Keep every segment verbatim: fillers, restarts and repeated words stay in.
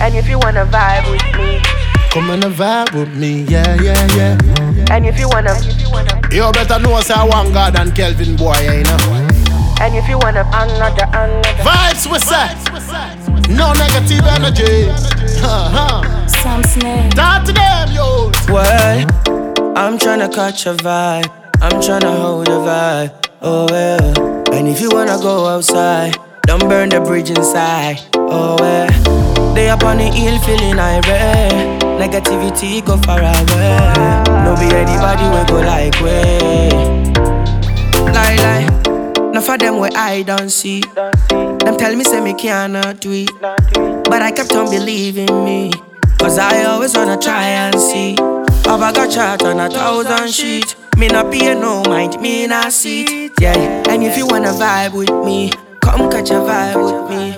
And if you wanna vibe with me, come on and vibe with me, yeah, yeah, yeah. And if you wanna, you better know say I want God and Kelvin boy, you know. And if you wanna another, another vibes we set, no negative energy. Uh-huh. Sam Snare. Talk to them, yo. Well, I'm tryna catch a vibe, I'm tryna hold a vibe. Oh well, and if you wanna go outside, don't burn the bridge inside. Oh well, they up on the hill feeling irate. Negativity go far away. No be anybody we go like way. Lie lie, no for them where I don't see. Them tell me say me cannot do it, but I kept on believing me, cause I always wanna try and see. Have I got chart on a thousand sheet. Me not pay no mind, me not see it. Yeah, and if you wanna vibe with me, come catch a vibe with me.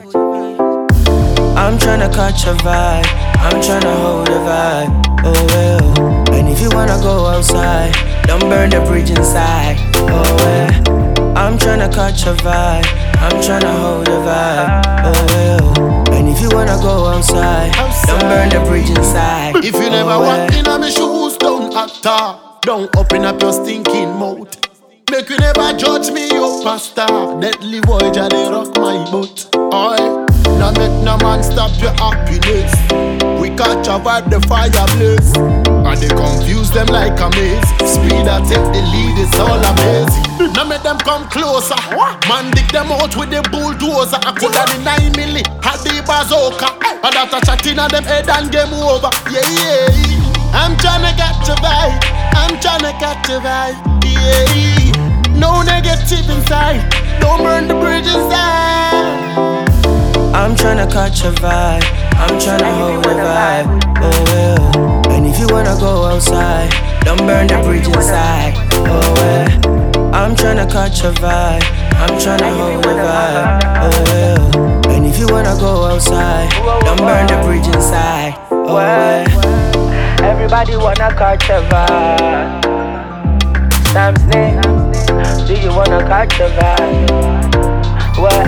I'm tryna catch a vibe, I'm tryna hold a vibe. Oh well, and if you wanna go outside, don't burn the bridge inside. Oh well, I'm tryna catch a vibe, I'm tryna hold a vibe. Oh well, and if you wanna go outside, don't burn the bridge inside. If you never oh, walk in on my shoes, don't act. Don't open up your stinking mouth. Make you never judge me, your pastor. Deadly Voyager, they rock my boat. Oi, now make no man stop your happiness. We catch a vibe, the fire blaze, and they confuse them like a maze. Speed I take the lead, it's all amazing. Now make them come closer. Man dig them out with the bulldozer. I could have the nine milli, had the bazooka, and that a chat in them head and game over. Yeah, yeah. I'm tryna catch a vibe, I'm tryna catch a vibe, yeah. No negative inside, don't burn the bridge inside. I'm tryna catch a vibe, I'm tryna hold a vibe. Oh well, and if you wanna go outside, don't burn the bridge inside. Oh well, I'm tryna catch a vibe, I'm tryna hold a vibe. Oh well, and if you wanna go outside, don't burn the bridge inside. Oh well. Everybody wanna catch a vibe. Sam Snare, do you wanna catch a vibe? Well,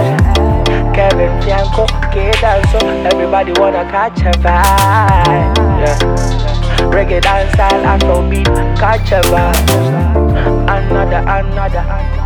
Kevin Fianco, Kate also. Everybody wanna catch a vibe. Yeah. Reggae dancehall, Afrobeat, catch a vibe. Another, another, another.